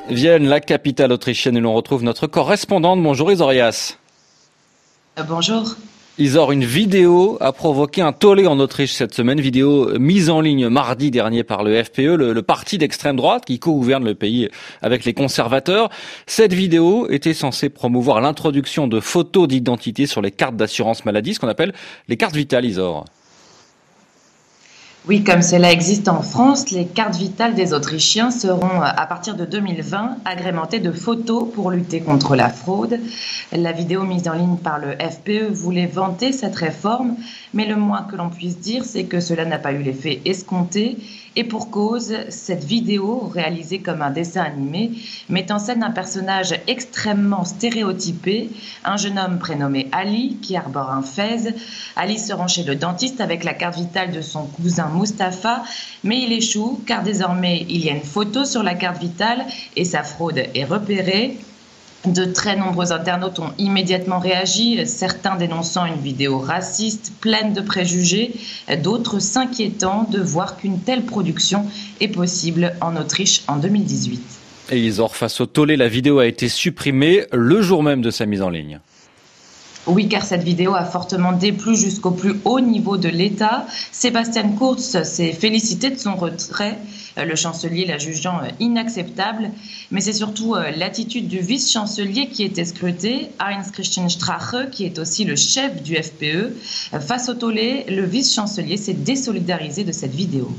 Vienne, la capitale autrichienne, où l'on retrouve notre correspondante. Bonjour Isorias. Bonjour. Isor, une vidéo a provoqué un tollé en Autriche cette semaine. Vidéo mise en ligne mardi dernier par le FPE, le parti d'extrême droite qui co-gouverne le pays avec les conservateurs. Cette vidéo était censée promouvoir l'introduction de photos d'identité sur les cartes d'assurance maladie, ce qu'on appelle les cartes vitales, Isor. Oui, comme cela existe en France, les cartes vitales des Autrichiens seront, à partir de 2020, agrémentées de photos pour lutter contre la fraude. La vidéo mise en ligne par le FPE voulait vanter cette réforme, mais le moins que l'on puisse dire, c'est que cela n'a pas eu l'effet escompté. Et pour cause, cette vidéo, réalisée comme un dessin animé, met en scène un personnage extrêmement stéréotypé, un jeune homme prénommé Ali qui arbore un fez. Ali se rend chez le dentiste avec la carte vitale de son cousin Mustapha, mais il échoue car désormais il y a une photo sur la carte vitale et sa fraude est repérée. De très nombreux internautes ont immédiatement réagi, certains dénonçant une vidéo raciste, pleine de préjugés, d'autres s'inquiétant de voir qu'une telle production est possible en Autriche en 2018. Et Isor, face au tollé, la vidéo a été supprimée le jour même de sa mise en ligne. Oui, car cette vidéo a fortement déplu jusqu'au plus haut niveau de l'État. Sébastien Kurz s'est félicité de son retrait, le chancelier la jugeant inacceptable. Mais c'est surtout l'attitude du vice-chancelier qui était scrutée, Heinz-Christian Strache, qui est aussi le chef du FPE. Face au tollé, le vice-chancelier s'est désolidarisé de cette vidéo.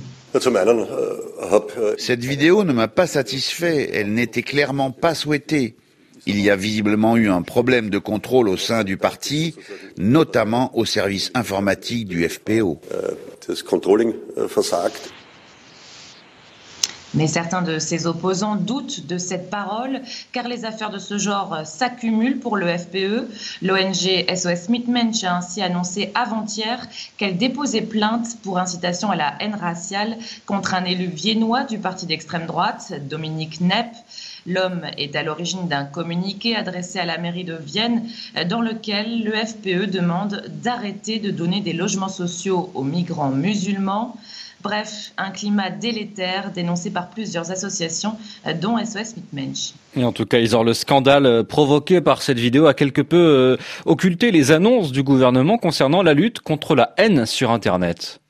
Cette vidéo ne m'a pas satisfait, elle n'était clairement pas souhaitée. Il y a visiblement eu un problème de contrôle au sein du parti, notamment au service informatique du FPO. Mais certains de ses opposants doutent de cette parole, car les affaires de ce genre s'accumulent pour le FPE. L'ONG SOS Mitmensch a ainsi annoncé avant-hier qu'elle déposait plainte pour incitation à la haine raciale contre un élu viennois du parti d'extrême droite, Dominique Nepp. L'homme est à l'origine d'un communiqué adressé à la mairie de Vienne dans lequel le FPE demande d'arrêter de donner des logements sociaux aux migrants musulmans. Bref, un climat délétère dénoncé par plusieurs associations, dont SOS Mitmensch. Et en tout cas, Isor, le scandale provoqué par cette vidéo a quelque peu occulté les annonces du gouvernement concernant la lutte contre la haine sur Internet.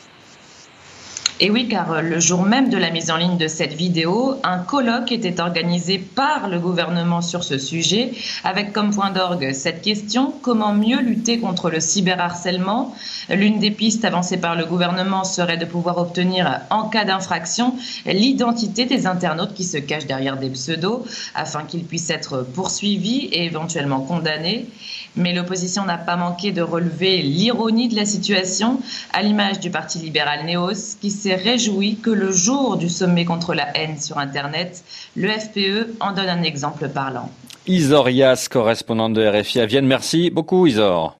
Et oui, car le jour même de la mise en ligne de cette vidéo, un colloque était organisé par le gouvernement sur ce sujet, avec comme point d'orgue cette question: comment mieux lutter contre le cyberharcèlement? L'une des pistes avancées par le gouvernement serait de pouvoir obtenir, en cas d'infraction, l'identité des internautes qui se cachent derrière des pseudos, afin qu'ils puissent être poursuivis et éventuellement condamnés. Mais l'opposition n'a pas manqué de relever l'ironie de la situation, à l'image du parti libéral Neos, qui s'est réjoui que le jour du sommet contre la haine sur Internet, le FPE en donne un exemple parlant. Isor Yas, correspondante de RFI à Vienne. Merci beaucoup, Isor.